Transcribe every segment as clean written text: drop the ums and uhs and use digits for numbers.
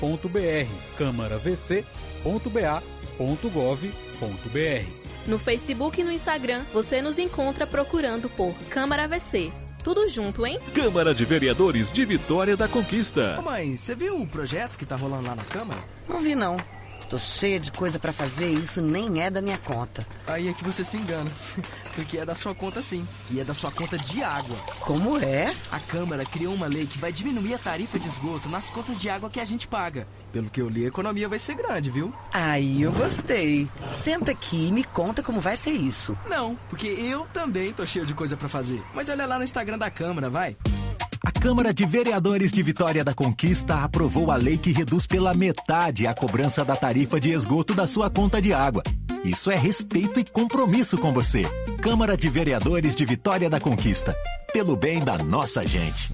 câmaravc.ba.gov.br. No Facebook e no Instagram, você nos encontra procurando por Câmara VC. Tudo junto, hein? Câmara de Vereadores de Vitória da Conquista. Ô mãe, você viu o projeto que tá rolando lá na Câmara? Não vi, não. Tô cheia de coisa pra fazer e isso nem é da minha conta. Aí é que você se engana. Porque é da sua conta sim. E é da sua conta de água. Como é? A Câmara criou uma lei que vai diminuir a tarifa de esgoto nas contas de água que a gente paga. Pelo que eu li, a economia vai ser grande, viu? Aí eu gostei. Senta aqui e me conta como vai ser isso. Não, porque eu também tô cheio de coisa pra fazer. Mas olha lá no Instagram da Câmara, vai. A Câmara de Vereadores de Vitória da Conquista aprovou a lei que reduz pela metade a cobrança da tarifa de esgoto da sua conta de água. Isso é respeito e compromisso com você. Câmara de Vereadores de Vitória da Conquista. Pelo bem da nossa gente.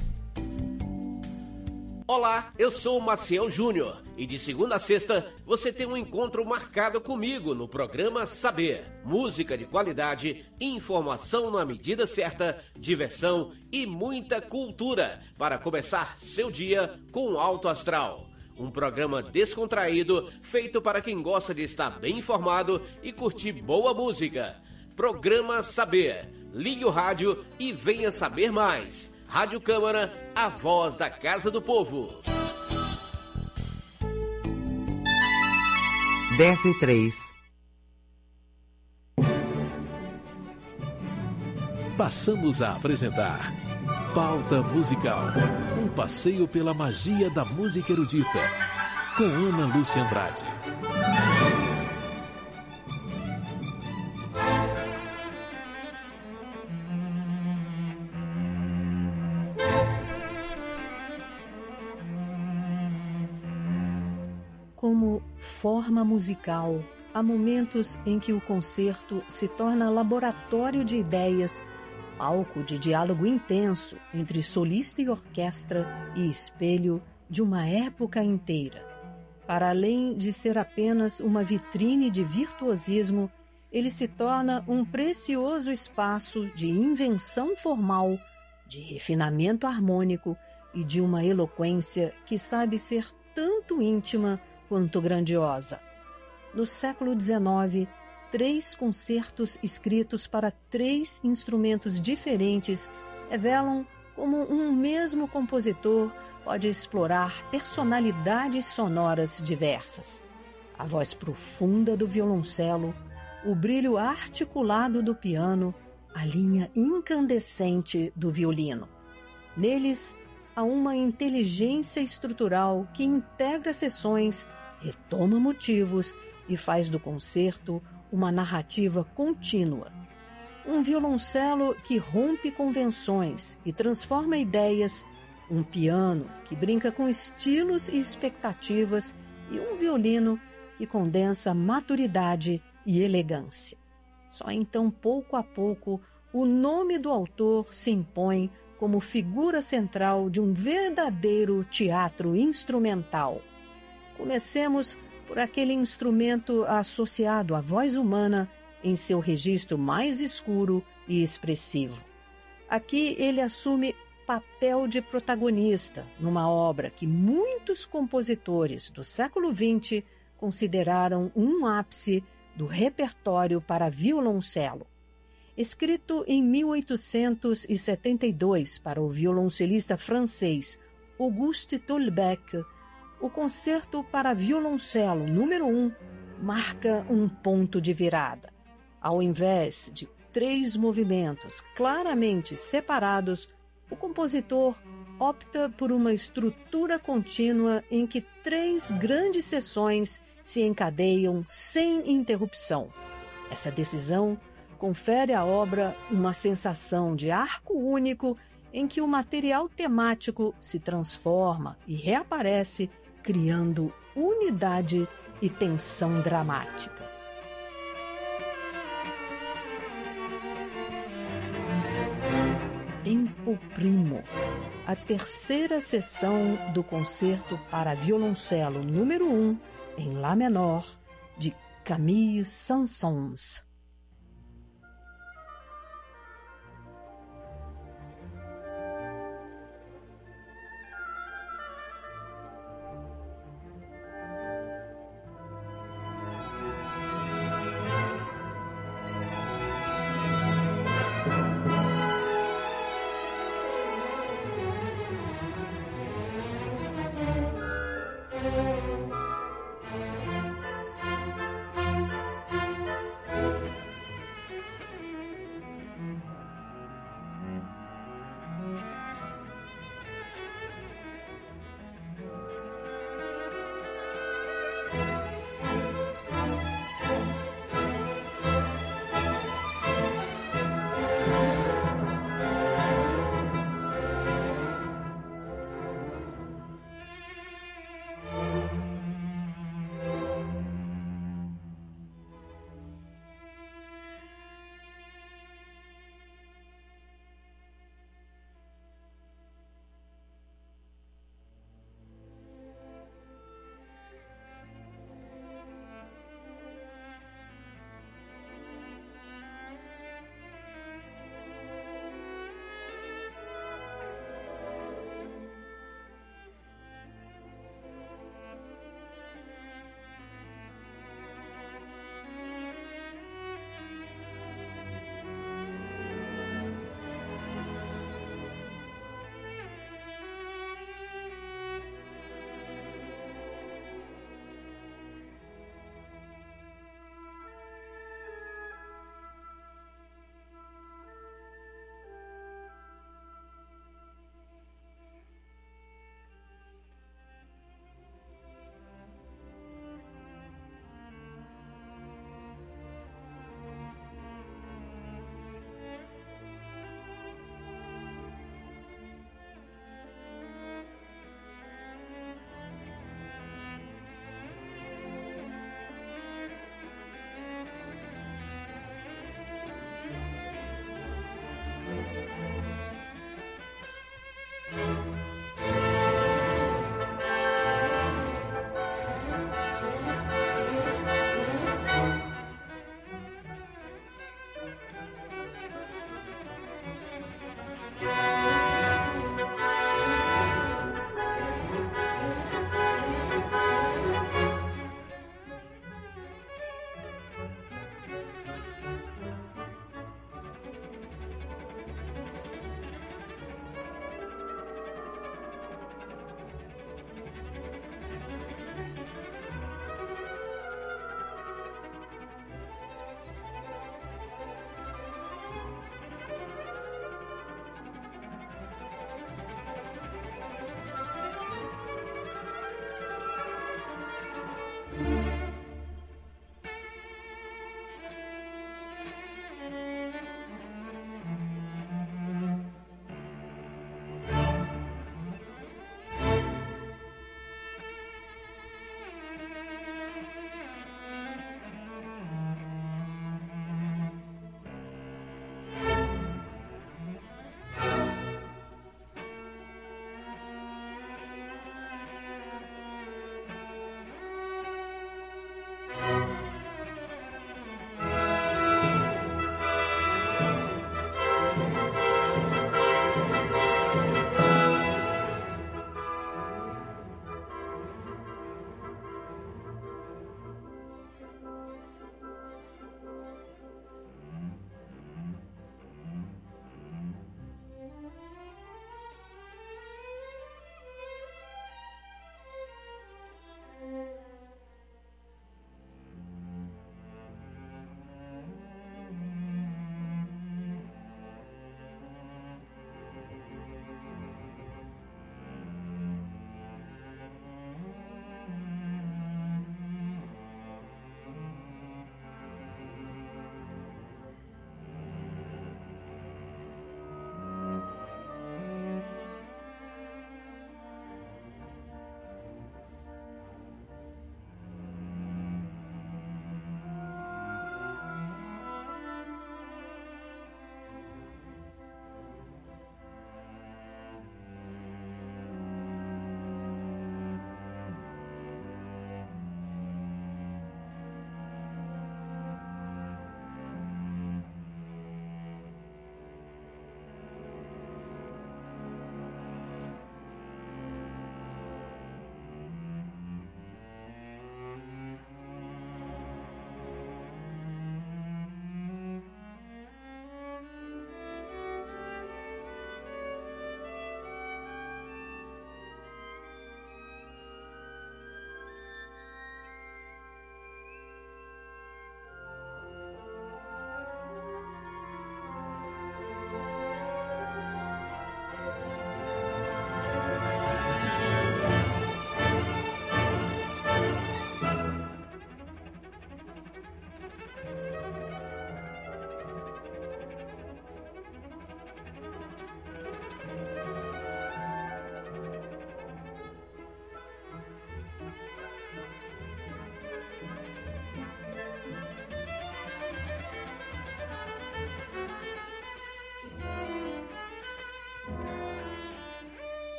Olá, eu sou o Maciel Júnior e de segunda a sexta você tem um encontro marcado comigo no programa Saber. Música de qualidade, informação na medida certa, diversão e muita cultura para começar seu dia com alto astral. Um programa descontraído feito para quem gosta de estar bem informado e curtir boa música. Programa Saber. Ligue o rádio e venha saber mais. Rádio Câmara, a voz da Casa do Povo. 10:03. Passamos a apresentar Pauta Musical. Um passeio pela magia da música erudita. Com Ana Lúcia Andrade. Como forma musical, há momentos em que o concerto se torna laboratório de ideias, palco de diálogo intenso entre solista e orquestra e espelho de uma época inteira. Para além de ser apenas uma vitrine de virtuosismo, ele se torna um precioso espaço de invenção formal, de refinamento harmônico e de uma eloquência que sabe ser tanto íntima quanto grandiosa. No século XIX, 3 concertos escritos para 3 instrumentos diferentes revelam como um mesmo compositor pode explorar personalidades sonoras diversas. A voz profunda do violoncelo, o brilho articulado do piano, a linha incandescente do violino. Neles, há uma inteligência estrutural que integra sessões, retoma motivos e faz do concerto uma narrativa contínua. Um violoncelo que rompe convenções e transforma ideias, um piano que brinca com estilos e expectativas e um violino que condensa maturidade e elegância. Só então, pouco a pouco, o nome do autor se impõe como figura central de um verdadeiro teatro instrumental. Comecemos por aquele instrumento associado à voz humana em seu registro mais escuro e expressivo. Aqui ele assume papel de protagonista numa obra que muitos compositores do século XX consideraram um ápice do repertório para violoncelo. Escrito em 1872 para o violoncelista francês Auguste Tolbeck, o Concerto para Violoncelo número 1 marca um ponto de virada. Ao invés de 3 movimentos claramente separados, o compositor opta por uma estrutura contínua em que 3 grandes sessões se encadeiam sem interrupção. Essa decisão confere à obra uma sensação de arco único em que o material temático se transforma e reaparece, criando unidade e tensão dramática. Tempo Primo, a terceira sessão do Concerto para Violoncelo número 1, em Lá menor, de Camille Saint-Saëns.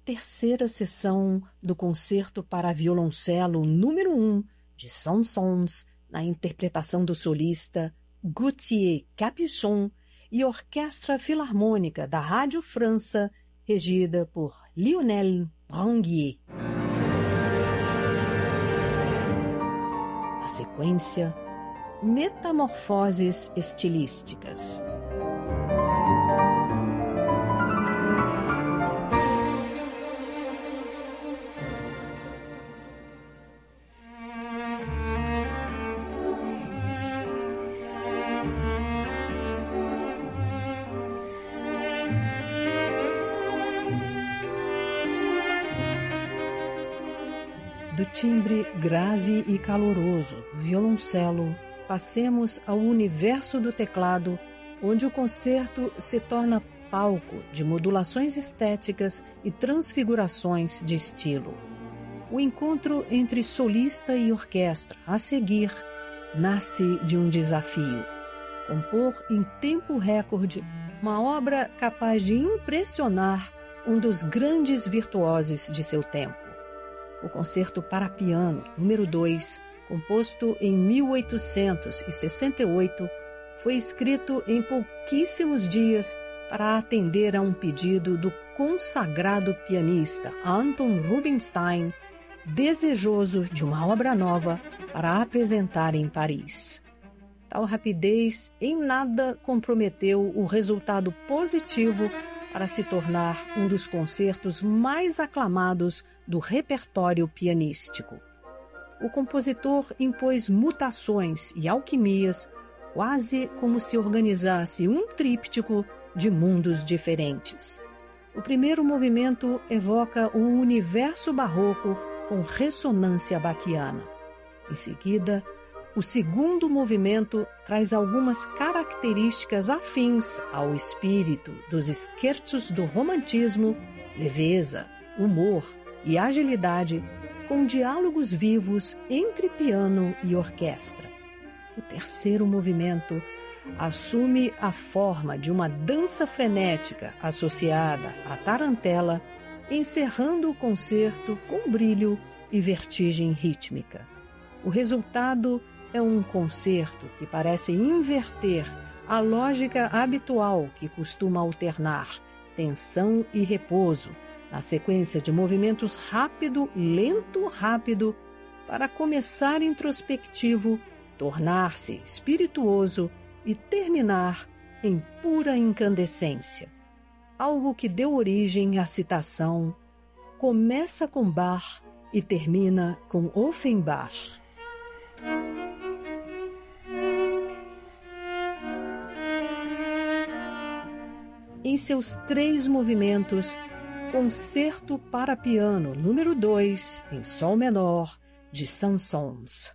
terceira sessão do Concerto para Violoncelo número 1 de Saint-Saëns, na interpretação do solista Gauthier Capuçon e Orquestra Filarmônica da Rádio França, regida por Lionel Branguier. Na sequência, Metamorfoses estilísticas. Do timbre grave e caloroso do violoncelo, passemos ao universo do teclado, onde o concerto se torna palco de modulações estéticas e transfigurações de estilo. O encontro entre solista e orquestra a seguir nasce de um desafio: compor em tempo recorde uma obra capaz de impressionar um dos grandes virtuosos de seu tempo. O Concerto para Piano número 2, composto em 1868, foi escrito em pouquíssimos dias para atender a um pedido do consagrado pianista Anton Rubinstein, desejoso de uma obra nova para apresentar em Paris. Tal rapidez em nada comprometeu o resultado positivo para se tornar um dos concertos mais aclamados do repertório pianístico. O compositor impôs mutações e alquimias, quase como se organizasse um tríptico de mundos diferentes. O primeiro movimento evoca o universo barroco com ressonância baquiana. Em seguida, o segundo movimento traz algumas características afins ao espírito dos scherzus do romantismo, leveza, humor e agilidade, com diálogos vivos entre piano e orquestra. O terceiro movimento assume a forma de uma dança frenética associada à tarantela, encerrando o concerto com brilho e vertigem rítmica. O resultado é um concerto que parece inverter a lógica habitual que costuma alternar tensão e repouso, na sequência de movimentos rápido, lento, rápido, para começar introspectivo, tornar-se espirituoso e terminar em pura incandescência. Algo que deu origem à citação "começa com Bach e termina com Offenbach". Em seus 3 movimentos, Concerto para Piano número 2, em Sol menor, de Saint-Saëns.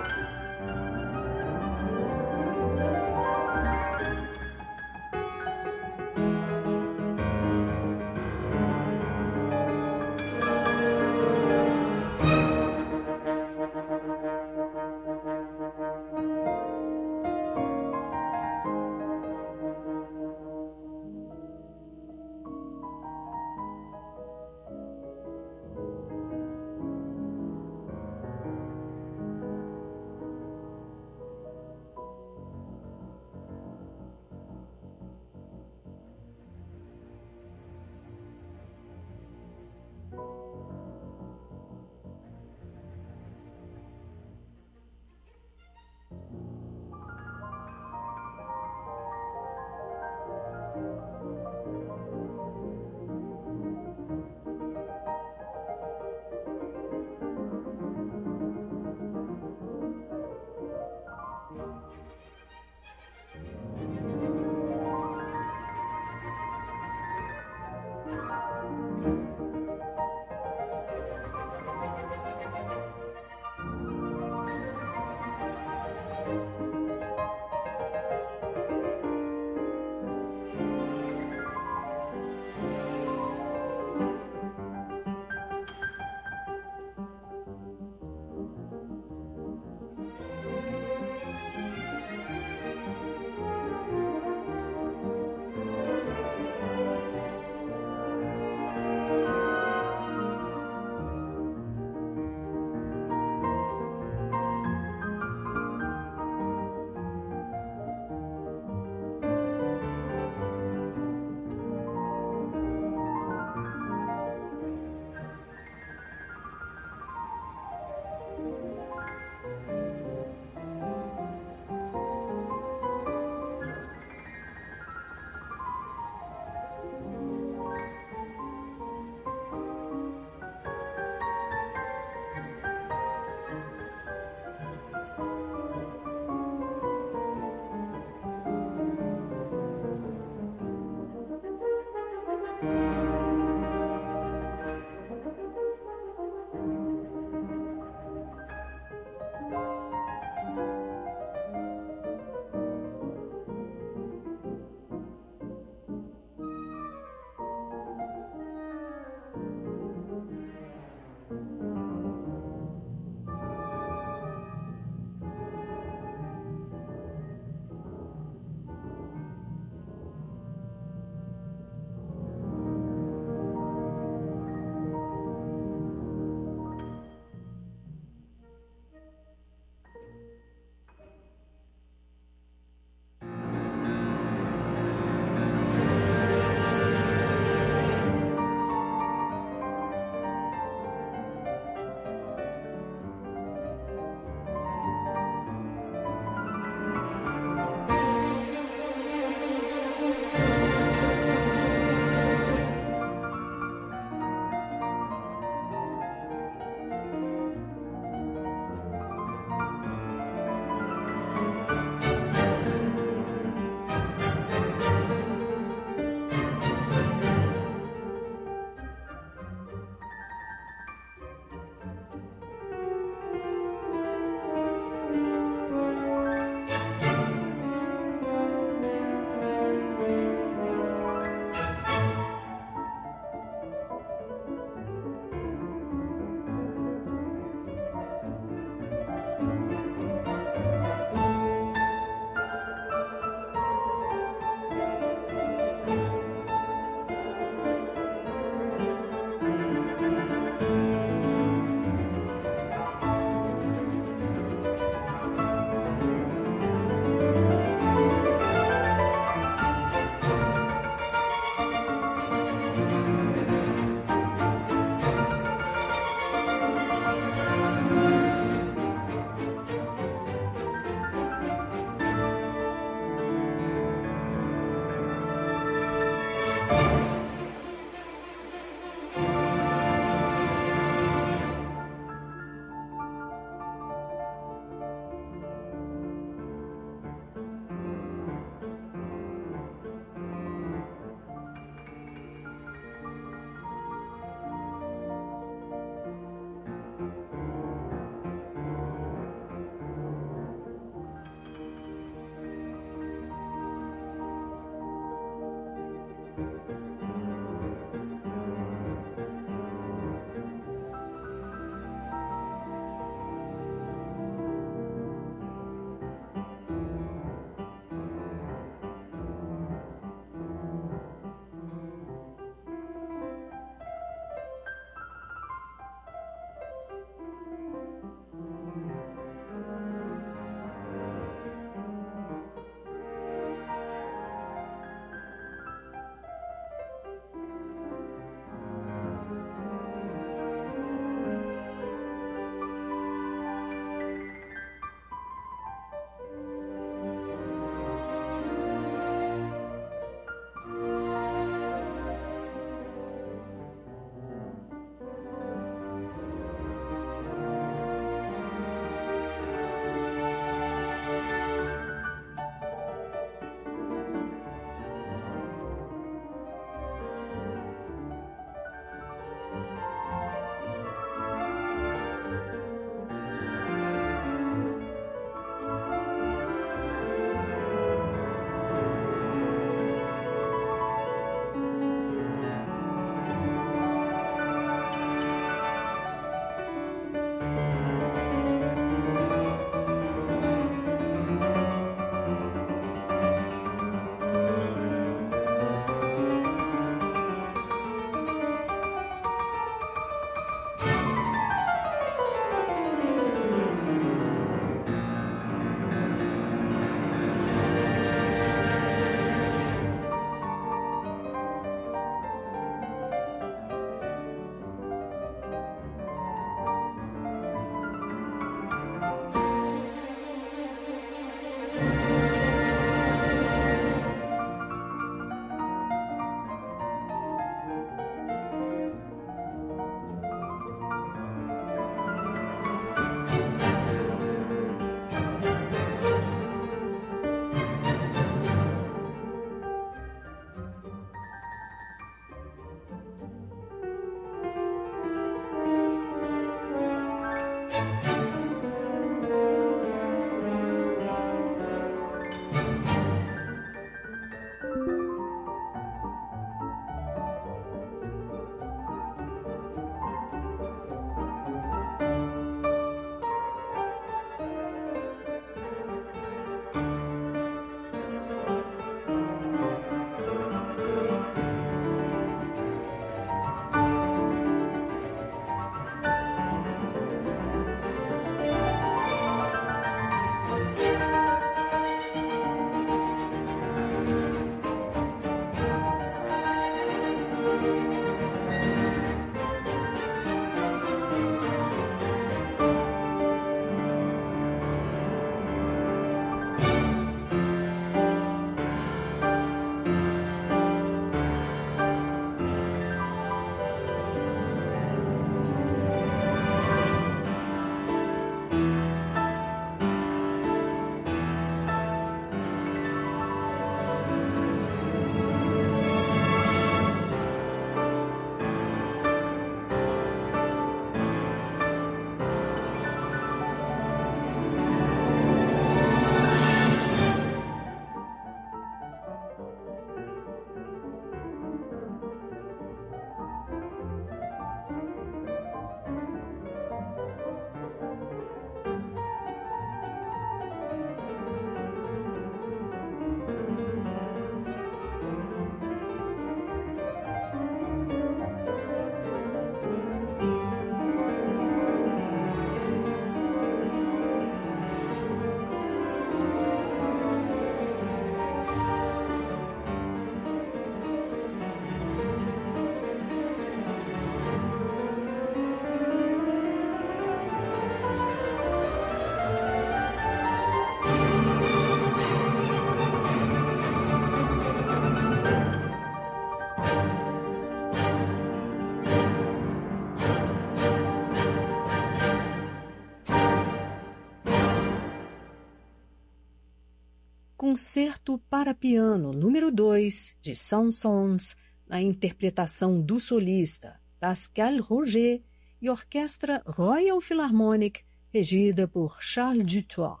Concerto para Piano número 2, de Saint-Saëns, na interpretação do solista Pascal Roger e Orquestra Royal Philharmonic, regida por Charles Dutoit.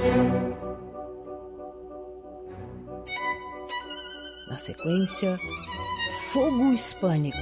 Na sequência, Fogo Hispânico.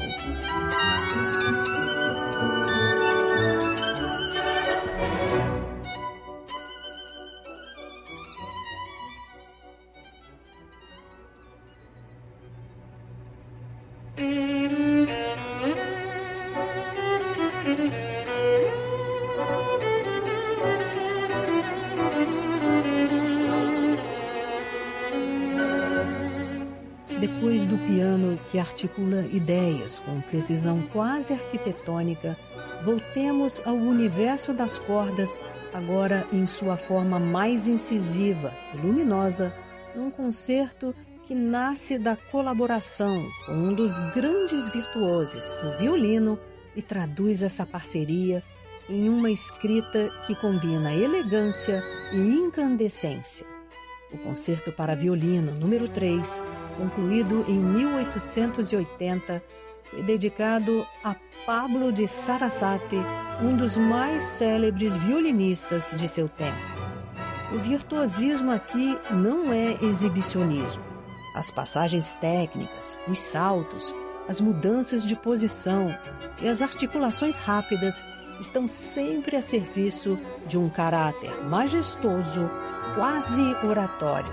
Depois do piano que articula ideias com precisão quase arquitetônica, voltemos ao universo das cordas, agora em sua forma mais incisiva e luminosa, num concerto que nasce da colaboração com um dos grandes virtuosos no violino e traduz essa parceria em uma escrita que combina elegância e incandescência. O Concerto para Violino número 3, concluído em 1880, foi dedicado a Pablo de Sarasate, um dos mais célebres violinistas de seu tempo. O virtuosismo aqui não é exibicionismo. As passagens técnicas, os saltos, as mudanças de posição e as articulações rápidas estão sempre a serviço de um caráter majestoso, quase oratório.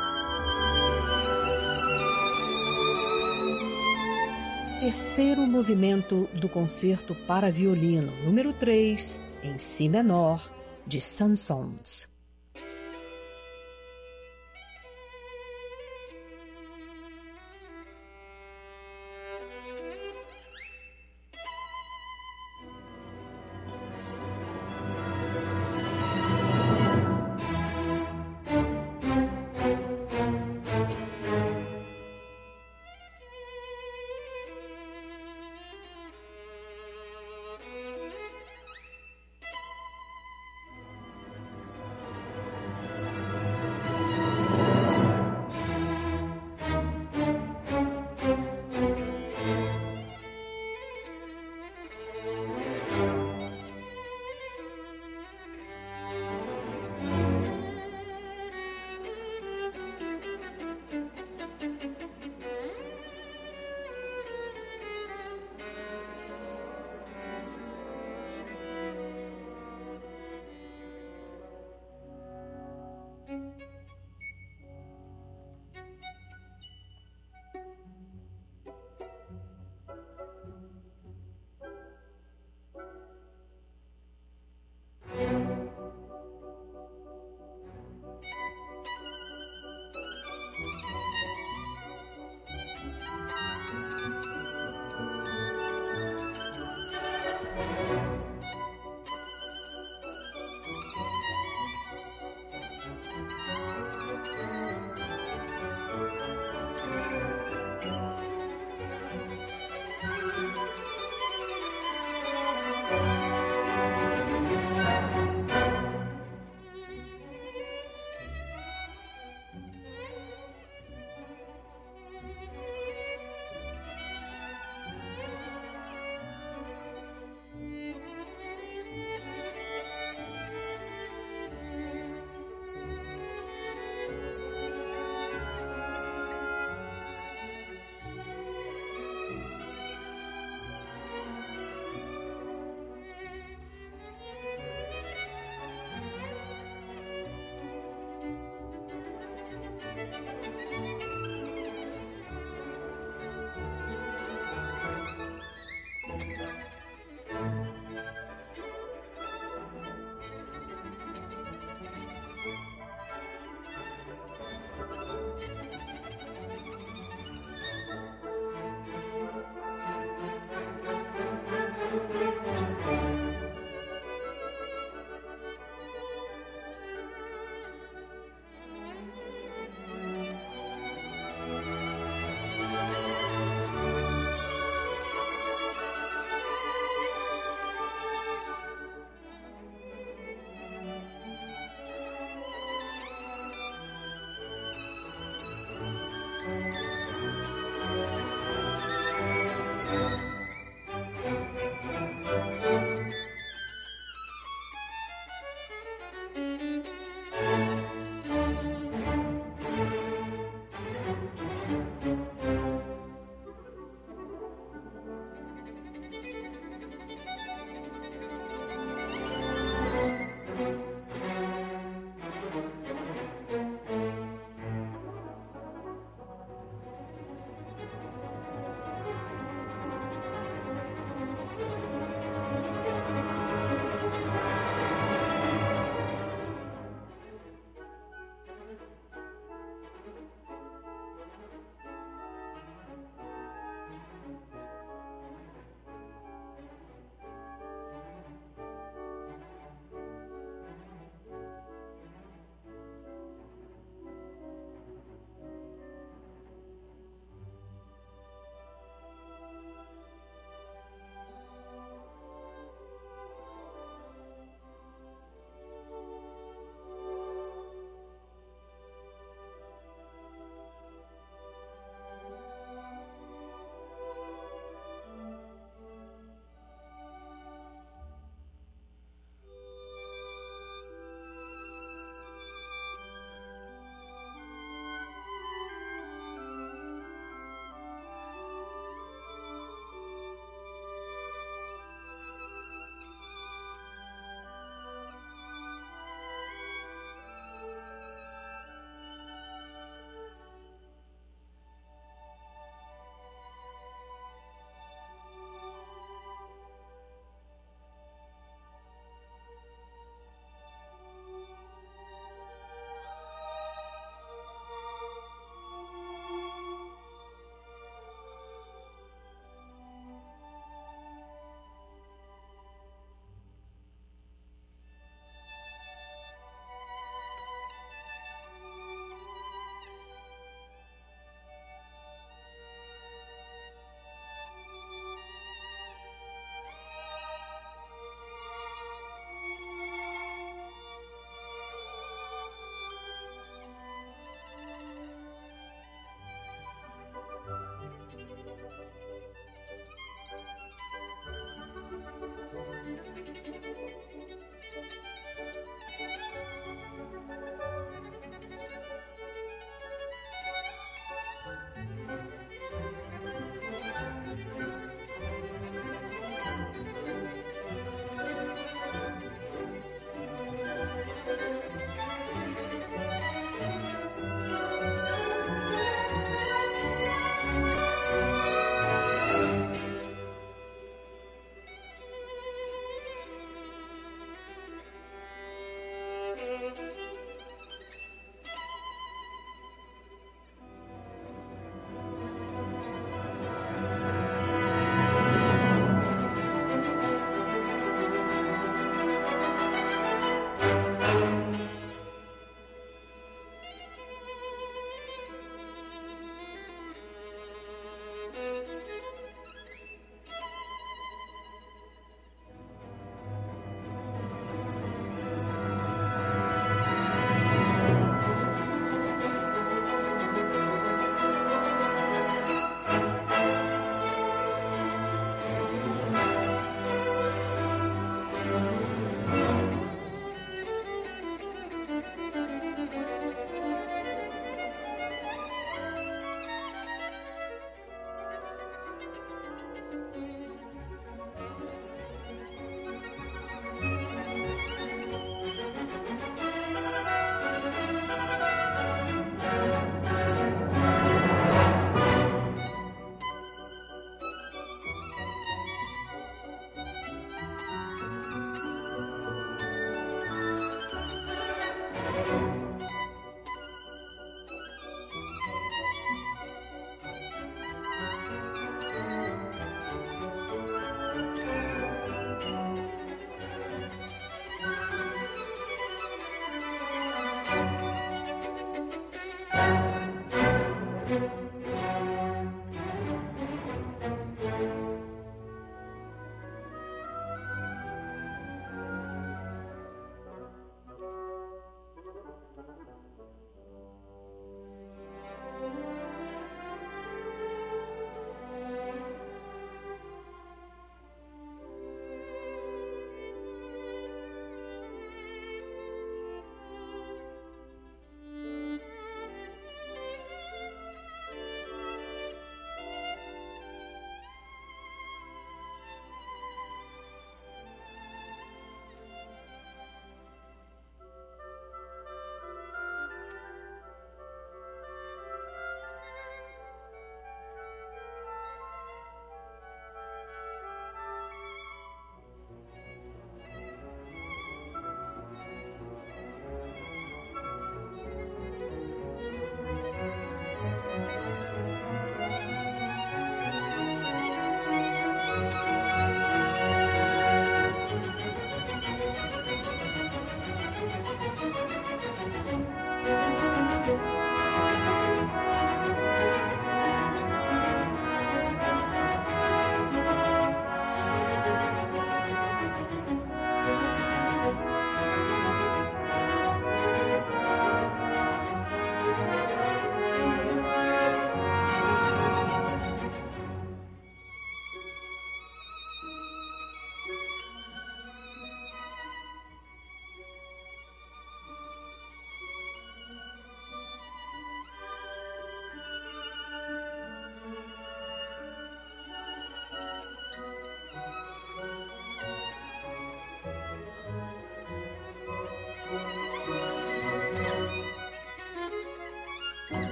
Terceiro movimento do Concerto para Violino número 3, em Si menor, de Saint-Saëns.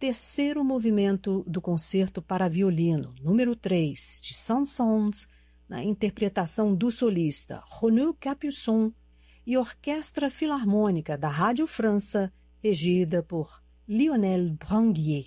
terceiro movimento do Concerto para Violino, número 3, de Saint-Saëns, na interpretação do solista Renaud Capuçon e Orquestra Filarmônica da Rádio França, regida por Lionel Branguier.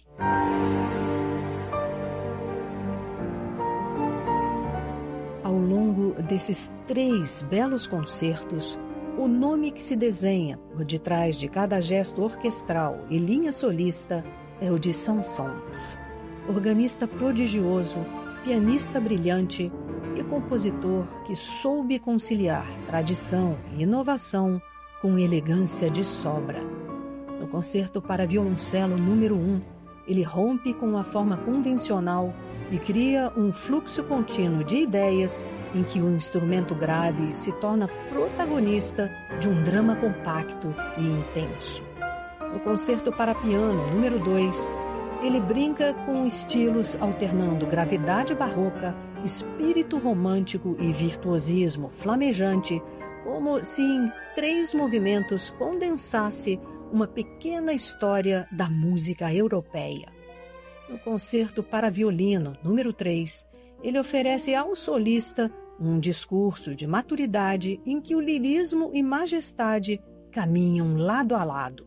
Ao longo desses 3 belos concertos, o nome que se desenha por detrás de cada gesto orquestral e linha solista é o de Saint-Saëns, organista prodigioso, pianista brilhante e compositor que soube conciliar tradição e inovação com elegância de sobra. No Concerto para Violoncelo número 1, ele rompe com a forma convencional e cria um fluxo contínuo de ideias em que o instrumento grave se torna protagonista de um drama compacto e intenso. No Concerto para Piano número 2, ele brinca com estilos alternando gravidade barroca, espírito romântico e virtuosismo flamejante, como se em 3 movimentos condensasse uma pequena história da música europeia. No Concerto para Violino número 3, ele oferece ao solista um discurso de maturidade em que o lirismo e majestade caminham lado a lado.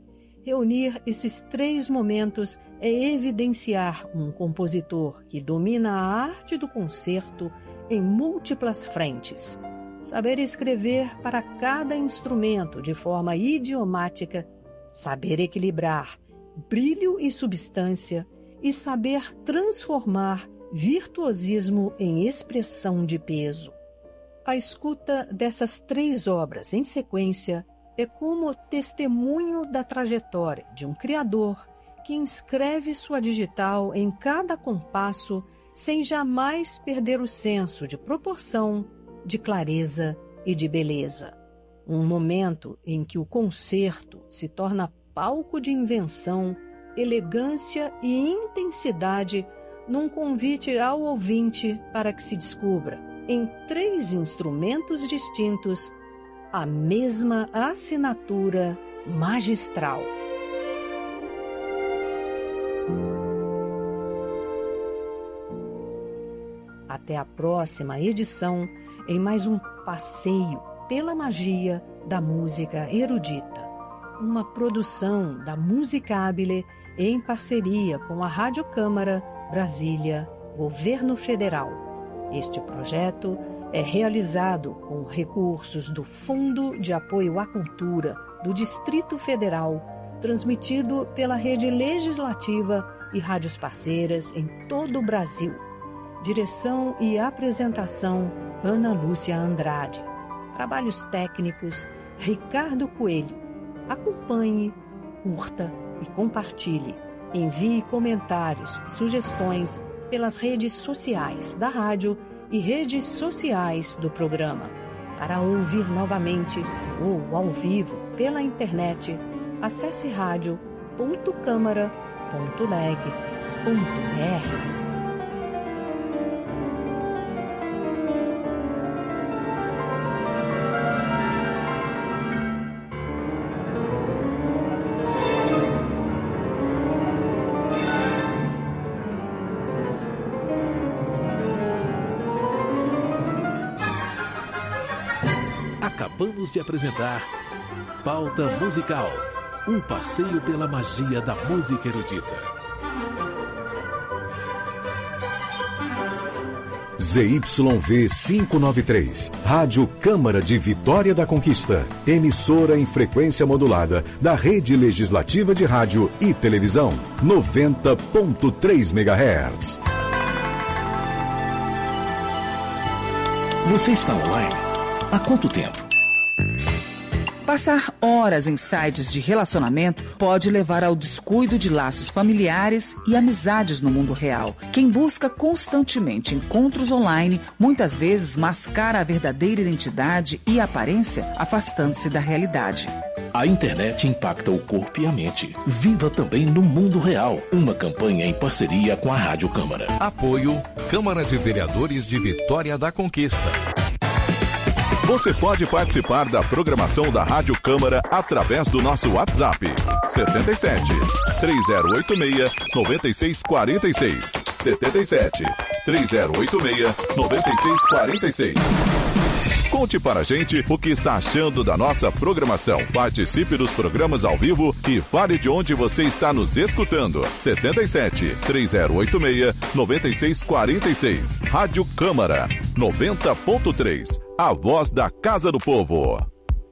Reunir esses 3 momentos é evidenciar um compositor que domina a arte do concerto em múltiplas frentes. Saber escrever para cada instrumento de forma idiomática, saber equilibrar brilho e substância e saber transformar virtuosismo em expressão de peso. A escuta dessas 3 obras em sequência é como testemunho da trajetória de um criador que inscreve sua digital em cada compasso sem jamais perder o senso de proporção, de clareza e de beleza. Um momento em que o concerto se torna palco de invenção, elegância e intensidade num convite ao ouvinte para que se descubra, em 3 instrumentos distintos, a mesma assinatura magistral. Até a próxima edição em mais um passeio pela magia da música erudita. Uma produção da Musicabile em parceria com a Rádio Câmara, Brasília, Governo Federal. Este projeto é realizado com recursos do Fundo de Apoio à Cultura do Distrito Federal, transmitido pela Rede Legislativa e rádios parceiras em todo o Brasil. Direção e apresentação, Ana Lúcia Andrade. Trabalhos técnicos, Ricardo Coelho. Acompanhe, curta e compartilhe. Envie comentários, sugestões pelas redes sociais da rádio e redes sociais do programa. Para ouvir novamente ou ao vivo pela internet, acesse radio.câmara.leg.br. Acabamos de apresentar Pauta Musical, um passeio pela magia da música erudita. ZYV 593, Rádio Câmara de Vitória da Conquista, emissora em frequência modulada da Rede Legislativa de Rádio e Televisão, 90.3 MHz. Você está online? Há quanto tempo? Passar horas em sites de relacionamento pode levar ao descuido de laços familiares e amizades no mundo real. Quem busca constantemente encontros online, muitas vezes mascara a verdadeira identidade e aparência, afastando-se da realidade. A internet impacta o corpo e a mente. Viva também no mundo real. Uma campanha em parceria com a Rádio Câmara. Apoio Câmara de Vereadores de Vitória da Conquista. Você pode participar da programação da Rádio Câmara através do nosso WhatsApp 77 3086 9646 77 3086 9646. Conte para a gente o que está achando da nossa programação. Participe dos programas ao vivo e fale de onde você está nos escutando. 77 3086 9646. Rádio Câmara 90.3. A voz da Casa do Povo.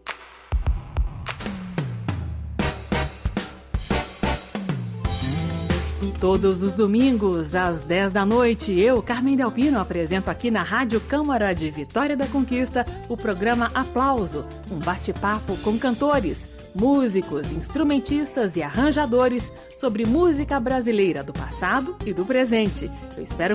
Todos os domingos, às 10 da noite, eu, Carmen Delpino, apresento aqui na Rádio Câmara de Vitória da Conquista o programa Aplauso, um bate-papo com cantores, músicos, instrumentistas e arranjadores sobre música brasileira do passado e do presente. Eu espero